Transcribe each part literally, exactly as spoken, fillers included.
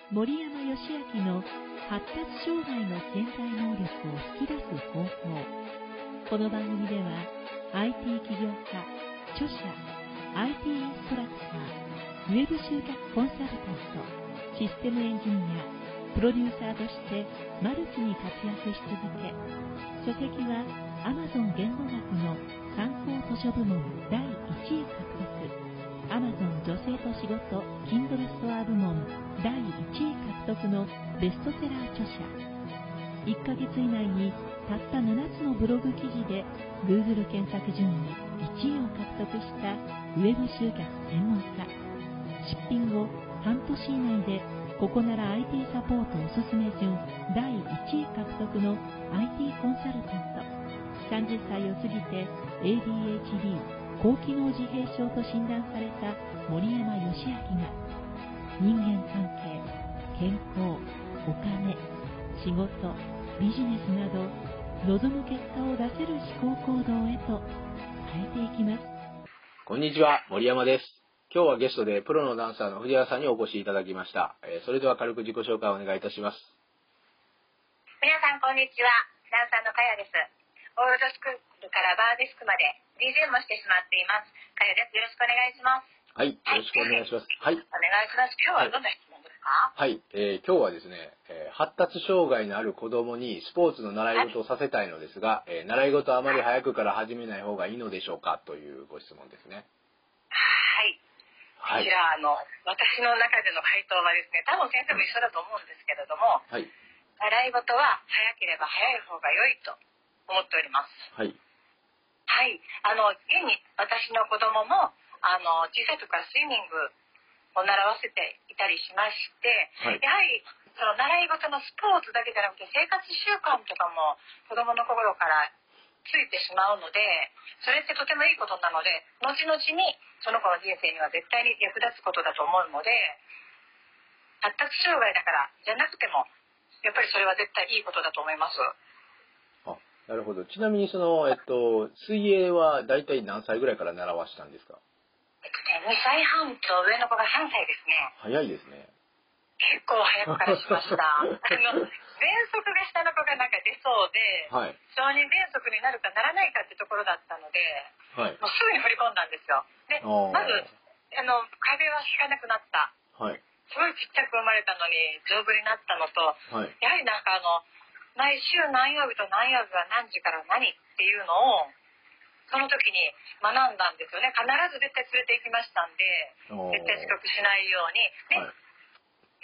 森山義明の発達障害の潜在能力を引き出す方法。この番組では アイティー 起業家、著者、アイティー インストラクター、ウェブ集客コンサルタント、システムエンジニア、プロデューサーとしてマルチに活躍し続け、書籍は Amazon 言語学の参考図書部門だいいちい獲得、Amazon 女性と仕事 Kindle ストア部門だいいちい獲得のベストセラー著者。いっかげつ以内にたったななつのブログ記事で Google 検索順位いちいを獲得したウェブ集客専門家。出品後半年以内でここなら アイティー サポートおすすめ順だいいちい獲得の アイティー コンサルタント。さんじゅっさいを過ぎて エーディーエイチディー 高機能自閉症と診断された森山義明が人間関係、健康、お金、仕事、ビジネスなど望む結果を出せる思考行動へと変えていきます。 こんにちは、森山です。今日はゲストでプロのダンサーの藤原さんにお越しいただきました。えー、それでは軽く自己紹介をお願いいたします。 皆さんこんにちは、ダンサーのかやです。オールドスクールからバーディスクまで ディージェー もしてしまっています。かやです。よろしくお願いします。 はい、よろしくお願いします。はい。 お願いします。今日はどんな質問ですか？ はい、えー、今日はですね、えー、発達障害のある子供にスポーツの習い事をさせたいのですが、えー、習い事はあまり早くから始めない方がいいのでしょうかというご質問ですね。 はい。 はい。 こちら、あの、私の中での回答はですね、多分先生も一緒だと思うんですけれども、 はい。 習い事は早ければ早い方が良いと思っております。 はい。 はい。あの、現に私の子供も、あの、小さい時からスイミングを習わせていたりしまして、 はい、 やはり、その習い事のスポーツだけじゃなくて生活習慣とかも子供の頃からついてしまうので、それってとてもいいことなので、後々にその子の人生には絶対に役立つことだと思うので、発達障害だからじゃなくても、やっぱりそれは絶対いいことだと思います。 あ、なるほど。ちなみにその、えっと、水泳は大体何歳ぐらいから習わしたんですか？ えっとね、にさいはんと上の子がさんさいですね。 早いですね。 結構早くからしました。あの、喘息が下の子がなんか出そうで、 はい。 小児喘息になるかならないかってところだったので、 はい。 もうすぐに振り込んだんですよ。で、まず、あの、風邪はひかなくなった。 はい。 すごいちっちゃく生まれたのに丈夫になったのと、 はい、 やはりなんかあの、毎週何曜日と何曜日は何時から何っていうのを、その時に学んだんですよね。必ず絶対連れて行きましたんで、絶対遅刻しないように。で、はい、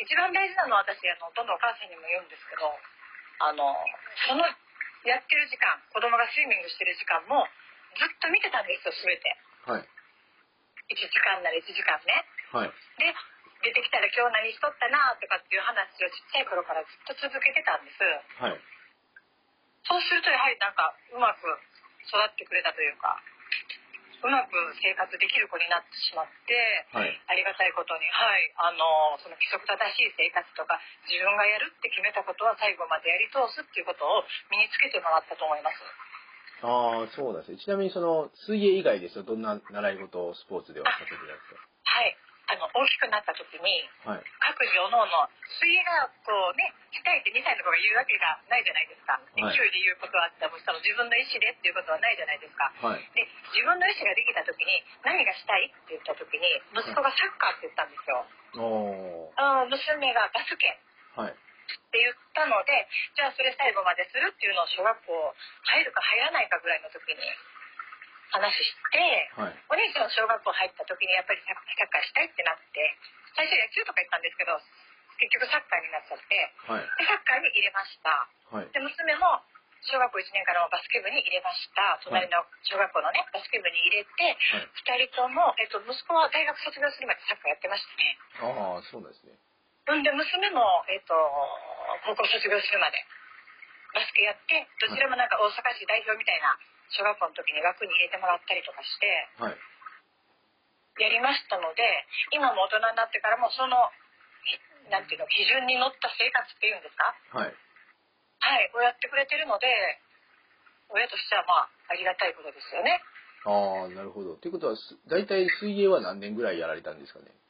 一番大事なのは私、あの、どんどんお母さんにも言うんですけど、あの、そのやってる時間、子供がスイミングしてる時間もずっと見てたんですよ、すべて。 はい。 いちじかんならいちじかんね。 はい。 で、出てきたら今日何しとったなとかっていう話をちっちゃい頃からずっと続けてたんです。 はい。 そうするとやはりなんかうまく育ってくれたというか、うまく生活できる子になってしまって、はい、ありがたいことに、はい、あの、その規則正しい生活とか、自分がやるって決めたことは最後までやり通すっていうことを身につけてもらったと思います。 ああ、そうなんですね。ちなみにその水泳以外ですとどんな習い事をスポーツではさせていただくか？ はい。あの、大きくなった時に、はい、各自おのおの、水泳がこうね、したいってにさいの子が言うわけがないじゃないですか。勢いで言うことはあったら、その自分の意思でっていうことはないじゃないですか。はい、で、自分の意思ができた時に、何がしたいって言った時に、息子がサッカーって言ったんですよ。おあ娘がバスケ。はい。って言ったので、じゃあそれ最後までするっていうのを小学校入るか入らないかぐらいの時に話して、はい、お兄ちゃん小学校入った時にやっぱりサッカーしたいってなって、最初野球とか言ったんですけど、結局サッカーになっちゃって、はい、でサッカーに入れました。はい、で娘も小学校いちねんからバスケ部に入れました。隣の小学校のね、バスケ部に入れて、はい、ふたりとも、えっと、息子は大学卒業するまでサッカーやってましたね。 ああ、そうですね。 んで、娘も、えっと、高校卒業するまでバスケやって、どちらもなんか大阪市代表みたいな小学校の時に枠に入れてもらったりとかして、はい、やりましたので、今も大人になってからもその、なんていうの、基準に乗った生活っていうんですか？はい。はい、こうやってくれてるので、親としてはまあ、ありがたいことですよね。 ああ、なるほど。ということは、大体水泳は何年ぐらいやられたんですかね？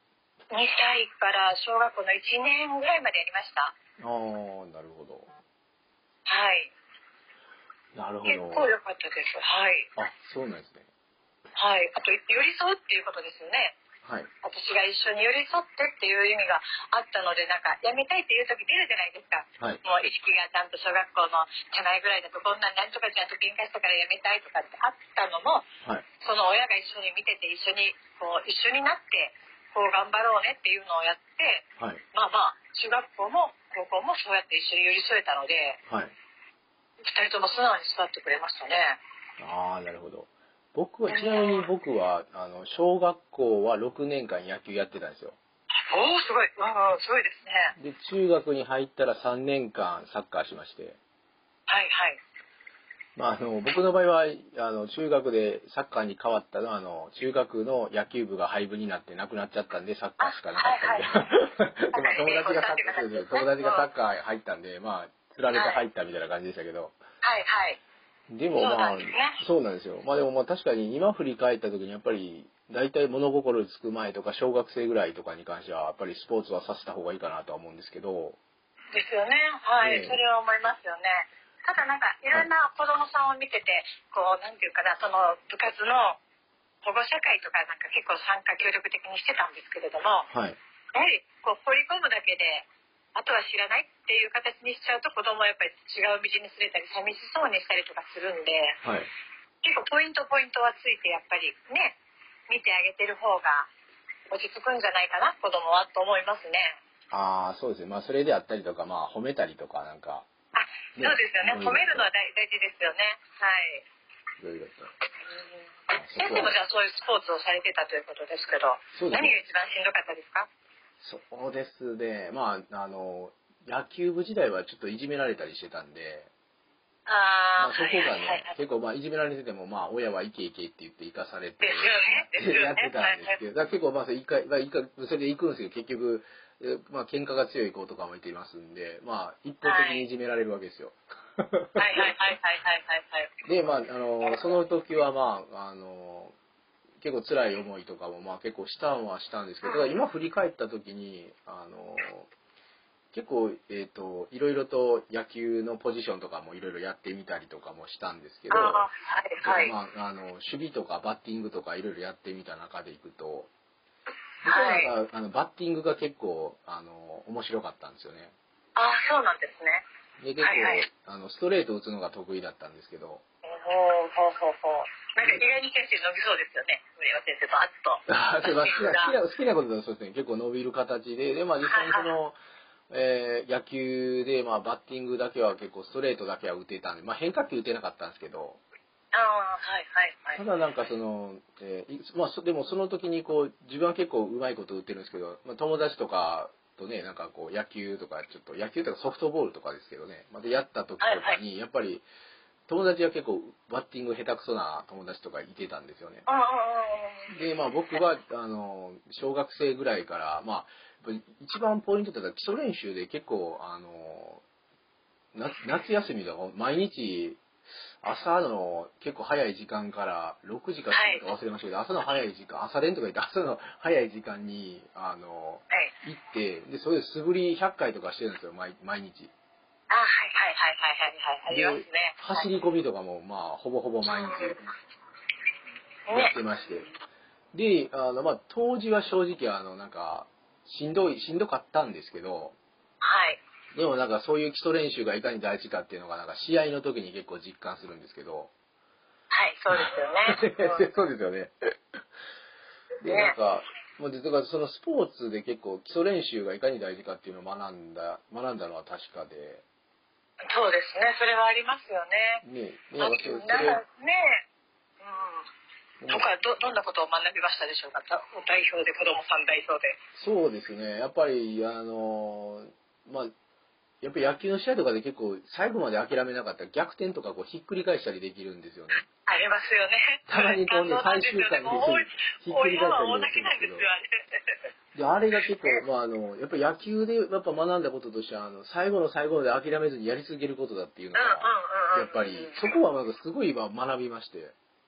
にさいから小学校のいちねんぐらいまでやりました。ああ、なるほど。 はい。 なるほど。 結構良かったです。はい。 あ、そうなんですね。 はい。あと、寄り添うっていうことですよね。 はい。 私が一緒に寄り添ってっていう意味があったので、なんか、やめたいっていう時出るじゃないですか。 はい。 もう意識がちゃんと小学校の手前ぐらいだと、こんなんなんとかちゃんと喧嘩したからやめたいとかってあったのも、 はい、 その親が一緒に見てて、一緒に、こう、一緒になって、こう頑張ろうねっていうのをやって、 はい、 まあまあ、中学校も高校もそうやって一緒に寄り添えたので、 はい。 二人とも素直に育ってくれましたね。 ああ、なるほど。僕は、ちなみに僕は、あの、小学校はろくねんかん野球やってたんですよ。 おお、すごい。うん、すごいですね。 で、中学に入ったらさんねんかんサッカーしまして。 はいはい。 まあ、あの、僕の場合は、あの、中学でサッカーに変わったのは、あの、中学の野球部が廃部になってなくなっちゃったんで、サッカーしかなかったんで。でまあ、友達がサッカー、友達がサッカー入ったんで、まあ、釣られて入ったみたいな感じでしたけど。 はいはい。 でもまあ、そうなんですよ。まあでもまあ確かに今振り返った時にやっぱり、大体物心つく前とか小学生ぐらいとかに関しては、やっぱりスポーツはさせた方がいいかなとは思うんですけど。 ですよね。はい。 ね、 それは思いますよね。ただなんか、いろんな子供さんを見てて、こう、なんていうかな、その部活の保護者会とかなんか結構参加協力的にしてたんですけれども、 はい。 やはり、こう、放り込むだけで、あとは知らないっていう形にしちゃうと子供はやっぱり違う道にすれたり寂しそうにしたりとかするんで、 はい、 結構ポイントポイントはついてやっぱりね、見てあげてる方が落ち着くんじゃないかな、子供はと思いますね。 ああ、そうですね。まあそれであったりとか、まあ褒めたりとかなんか。 あ、ね、そうですよね。褒めるのは大大事ですよね。はい。 いろいろと。 先生もじゃあそういうスポーツをされてたということですけど、そうですね、何が一番しんどかったですか？ そうですね。まあ、あの、野球部時代はちょっといじめられたりしてたんで、 あ、 まあ、そこがね、はいはいはいはい、結構まあいじめられてても、まあ親は行け行けって言って行かされて、 ですよね、 やってたんですけど、だから結構まあそれ、まあ、それで行くんですけど、結局、まあ喧嘩が強い子とかもいてますんで、まあ一方的にいじめられるわけですよ。 はいはいはいはいはいはいはい。 で、まあ、あの、その時はまあ、あの、結構辛い思いとかもまあ結構したんはしたんですけど、今振り返った時に、あの、結構、えっと、いろいろと野球のポジションとかもいろいろやってみたりとかもしたんですけど、 あ、はいはい、 まあ、あの、守備とかバッティングとかいろいろやってみた中でいくと、僕はなんか、あの、バッティングが結構、あの、面白かったんですよね。 ああ、そうなんですね。 で、結構、はいはい、あの、ストレート打つのが得意だったんですけど、 ほうほうほうほう。なんか意外に先生伸びそうですよね。上山先生バッと。 あ好きな、好きな、好きなことだとそうですね、結構伸びる形で、で、まあ実際にその、えー、野球で、まあバッティングだけは結構ストレートだけは打てたんで、まあ変化球打てなかったんですけど、 ああ、はいはいはい。 ただなんかその、えー、まあでもその時にこう、自分は結構うまいこと打ってるんですけど、まあ友達とかとね、なんかこう野球とかちょっと、野球とかソフトボールとかですけどね、まあ、でやった時とかに、やっぱり、友達は結構バッティング下手くそな友達とかいてたんですよね。で、まあ僕は、あの、小学生ぐらいから、まあ、一番ポイントだったら基礎練習で結構、あの、夏夏休みとか毎日、朝の結構早い時間からろくじか忘れましたけど、はい、朝の早い時間、朝練とか言って朝の早い時間に、あの、はい、行って、で、それで素振りひゃっかいとかしてるんですよ、毎毎日。 あ、はいはいはいはいはいはい、ありますね。 走り込みとかも、まあ、ほぼほぼ毎日やってまして。で、あの、まあ、当時は正直、あの、なんか、しんどい、しんどかったんですけど、 はい。 でもなんかそういう基礎練習がいかに大事かっていうのが、なんか試合の時に結構実感するんですけど。 はい、そうですよね。 そうですよね。で、なんか、もうだからそのスポーツで結構基礎練習がいかに大事かっていうのを学んだ、学んだのは確かで。 そうですね、それはありますよね。 ね、 ね、なんかそれね、うん。他どどんなことを学びましたでしょうか。代表で子供さん代表で。 そうですね、やっぱりあのまあやっぱり野球の試合とかで結構最後まで諦めなかったら逆転とかこうひっくり返したりできるんですよね。 ありますよね。 たまにこうね最終回にひっくり返ったりするんですけど。で、あれが結構、まあ、あの、やっぱり野球でやっぱ学んだこととしては、あの、最後の最後まで諦めずにやり続けることだっていうのが、やっぱり、そこはなんかすごい学びまして。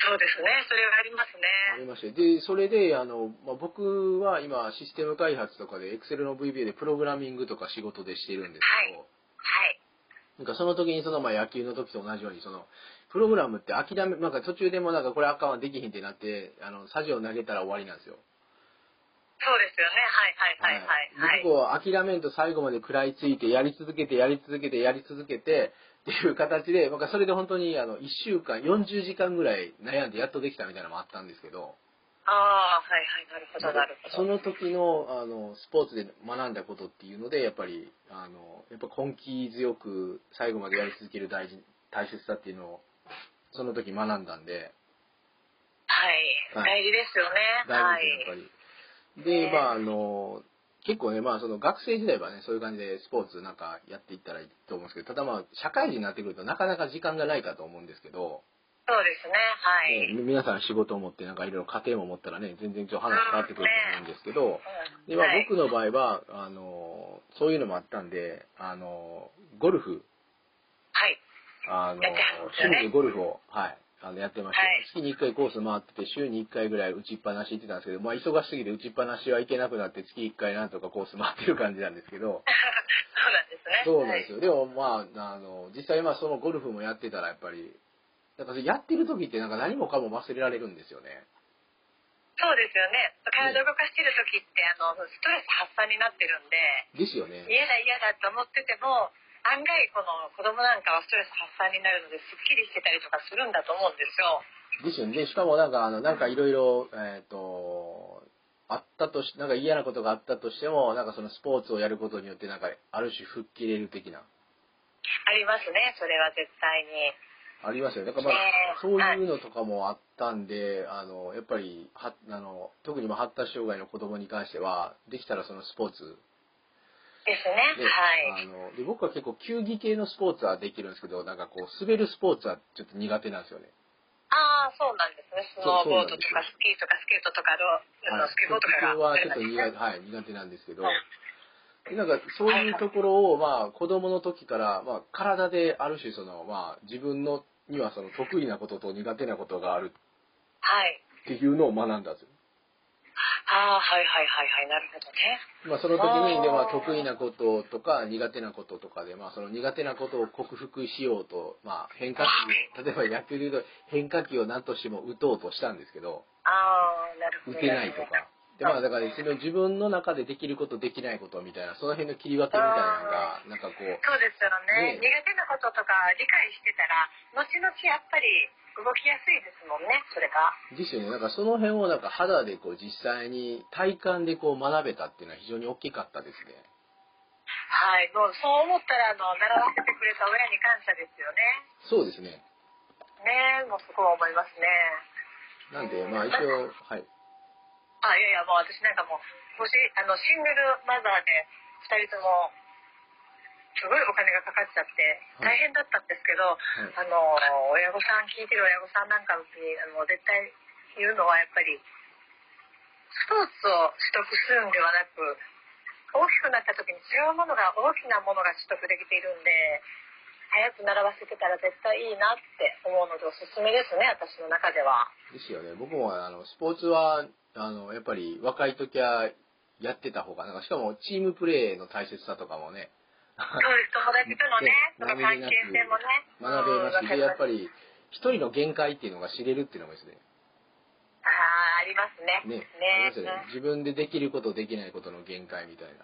そうですね。それはありますね。 ありまして。で、それで、あの、まあ、僕は今、システム開発とかで、Excel の ブイビーエー でプログラミングとか仕事でしてるんですけど、はい。 はい。 なんかその時に、その、まあ、野球の時と同じように、その、プログラムって諦め、なんか途中でもなんかこれあかんわできひんってなって、あの、サジを投げたら終わりなんですよ。 そうですよね。はいはいはいはい。 はい、で、こう、諦めんと最後まで食らいついて、やり続けて、やり続けて、やり続けて、っていう形で、なんかそれで本当に、あの、いっしゅうかん、よんじゅうじかんぐらい悩んでやっとできたみたいなのもあったんですけど、 ああ、はいはい、なるほど、なるほど。 その時の、あの、スポーツで学んだことっていうので、やっぱり、あの、やっぱ根気強く最後までやり続ける大事、大切さっていうのを、その時学んだんで、 はい、はい、大事ですよね。 大事ですよ、やっぱり。で、まあ、あの、結構ね、まあ、その学生時代はね、そういう感じでスポーツなんかやっていったらいいと思うんですけど、ただまあ、社会人になってくるとなかなか時間がないかと思うんですけど、 そうですね、はい。 ね、皆さん仕事を持ってなんかいろいろ家庭も持ったらね、全然ちょっと話変わってくると思うんですけど、 うん、 でまあ、僕の場合は、あの、そういうのもあったんで、あの、ゴルフ、 はい。 あの、趣味でゴルフを、はい。あのやってまして、はい、月にいっかいコース回ってて、週にいっかいぐらい打ちっぱなし行ってたんですけど、まあ忙しすぎて打ちっぱなしは行けなくなって月いっかいなんとかコース回ってる感じなんですけど。 そうなんですね。 そうなんですよ。はい、でもまあ、あの、実際まあそのゴルフもやってたらやっぱり、なんかやってる時ってなんか何もかも忘れられるんですよね。 そうですよね。体を動かしてる時って、あの、ストレス発散になってるんで。 ですよね。 嫌だ嫌だと思ってても、案外この子供なんかはストレス発散になるのですっきりしてたりとかするんだと思うんですよ。 ですよね。しかもなんかあのなんかいろいろえっとあったとしなんか嫌なことがあったとしてもなんかそのスポーツをやることによってなんかある種吹っ切れる的な。 ありますね。それは絶対に。 ありますよね。だからまあ、えー、そういうのとかもあったんで、あのやっぱりはあの特にまあ発達障害の子供に関してはできたらそのスポーツですね。はい。 あので僕は結構球技系のスポーツはできるんですけど、なんかこう滑るスポーツはちょっと苦手なんですよね。 ああ、そうなんですね。スノーボードとかスキーとかスケートとかロ、はい、スケボーとかが。 はちょっと苦手、はい、苦手なんですけど、なんかそういうところをまあ子供の時からまあ体である種そのまあ自分のにはその得意なことと苦手なことがあるっていうのを学んだんですよ。 ああ、はいはいはいはい、なるほどね。 まあその時にでは得意なこととか苦手なこととかで、まあその苦手なことを克服しようと、まあ変化球を、例えば野球でいうと変化球を何としても打とうとしたんですけど、 ああ、なるほど。 打てないとか。でまあだからその自分の中でできることできないことみたいな、その辺の切り分けみたいなのが、なんかこう。 そうですよね。ね、苦手なこととか理解してたら、後々やっぱり、動きやすいですもんね、それが。 ですよね。なんかその辺をなんか肌でこう実際に体感でこう学べたっていうのは非常に大きかったですね。 はい、もうそう思ったらあの習わせてくれた親に感謝ですよね。 そうですね。 ねえ、もうすごい思いますね。 なんでまあ一応はい。 あ、いやいやもう私なんかもうもしあのシングルマザーでふたりとも。すごいお金がかかっちゃって大変だったんですけど、はい、あの親御さん聞いてる親御さんなんかにあの絶対言うのはやっぱりスポーツを取得するんではなく大きくなった時に違うものが大きなものが取得できているんで早く習わせてたら絶対いいなって思うのでおすすめですね、私の中では。 ですよね。僕もあのスポーツはあのやっぱり若い時はやってた方がなんかしかもチームプレーの大切さとかもね。 そうです、友達とのね、その関係性もね。 学べますし、で、やっぱり、一人の限界っていうのが知れるっていうのもですね。 ああ、ありますね。 ね。 ねありますよね。自分でできること、できないことの限界みたいな。 ね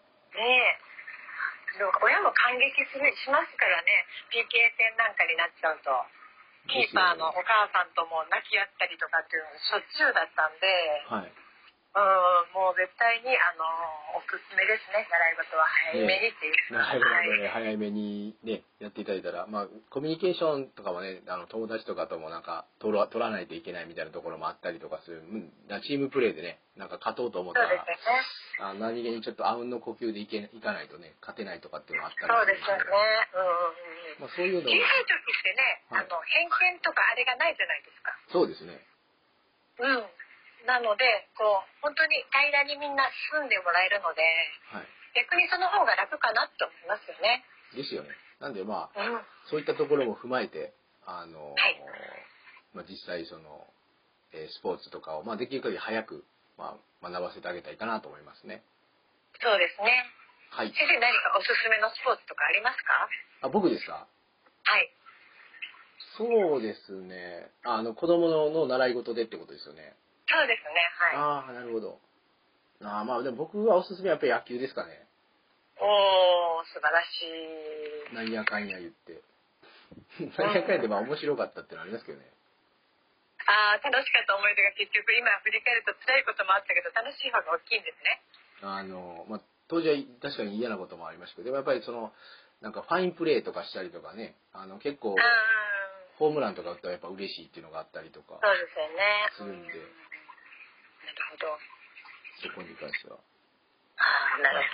え。でも親も感激するしますからね、ピーケー 戦なんかになっちゃうと。キーパーのお母さんとも泣き合ったりとかっていうのがしょっちゅうだったんで。はい。うん、もう絶対にあのおすすめですね。習い事は早めにっていう。ね、習い事は、ね、早めにねやっていただいたら、まあコミュニケーションとかもね、あの友達とかともなんか取ら取らないといけないみたいなところもあったりとかする。うん、チームプレーでね、なんか勝とうと思ったら、 そうですね。 あ何気にちょっとあうんの呼吸でいけいかないとね勝てないとかっていうのがあったりそうですよね。うんうんうん。 まあそういうの。 小さい時ってね、はい、あの偏見とかあれがないじゃないですか。 そうですね。 うん。なのでこう本当に平らにみんな住んでもらえるので、はい、逆にその方が楽かなって思いますよね。 ですよね。なんでまあ、うん、そういったところも踏まえてあの、はい、 まあ、実際その、えー、スポーツとかを、まあ、できる限り早く、まあ、学ばせてあげたいかなと思いますね。 そうですね。 はい。 先生、何かおすすめのスポーツとかありますか？ あ、僕ですか？ はい。 そうですね。あの子供の習い事でってことですよね。 そうですね。はい。 ああ、なるほど。あまあでも僕はおすすめはやっぱり野球ですかね。 おー、素晴らしい。 なんやかんや言って。なんやかんやでまあ面白かったってのはありますけどね。 ああ、楽しかった思い出が結局今振り返ると辛いこともあったけど楽しい方が大きいんですね。 あの、まあ当時は確かに嫌なこともありましたけど、でもやっぱりその、なんかファインプレーとかしたりとかね、あの結構、ホームランとか打ったらやっぱ嬉しいっていうのがあったりとか。 そうですよね。 するんで。なるほど。 そこに関しては。 ああ、なる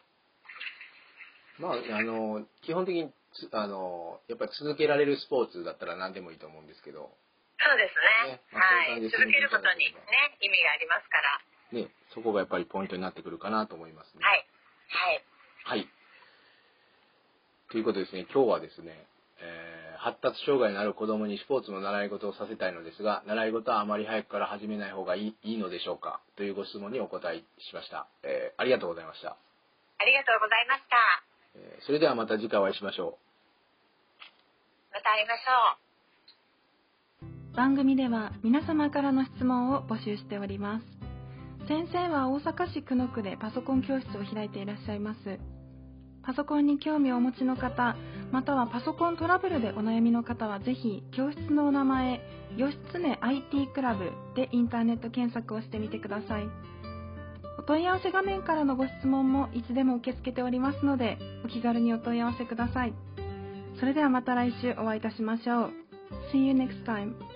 ほど。まあ、あの、基本的につ、あの、やっぱり続けられるスポーツだったら何でもいいと思うんですけど。 そうですね。ね、まあ、はい。続けることにね、意味がありますから。 ね、そこがやっぱりポイントになってくるかなと思いますね。 はい。はい。 はい。ということですね、今日はですね、えー、発達障害のある子供にスポーツの習い事をさせたいのですが、習い事はあまり早くから始めない方がいい、いいのでしょうかというご質問にお答えしました。えー、ありがとうございました。 ありがとうございました。 えー、それではまた次回お会いしましょう。また会いましょう。番組では皆様からの質問を募集しております。先生は大阪市久野区でパソコン教室を開いていらっしゃいます。パソコンに興味をお持ちの方、またはパソコントラブルでお悩みの方はぜひ教室のお名前、義経 アイティー クラブでインターネット検索をしてみてください。お問い合わせ画面からのご質問もいつでも受け付けておりますので、お気軽にお問い合わせください。それではまた来週お会いいたしましょう。See you next time.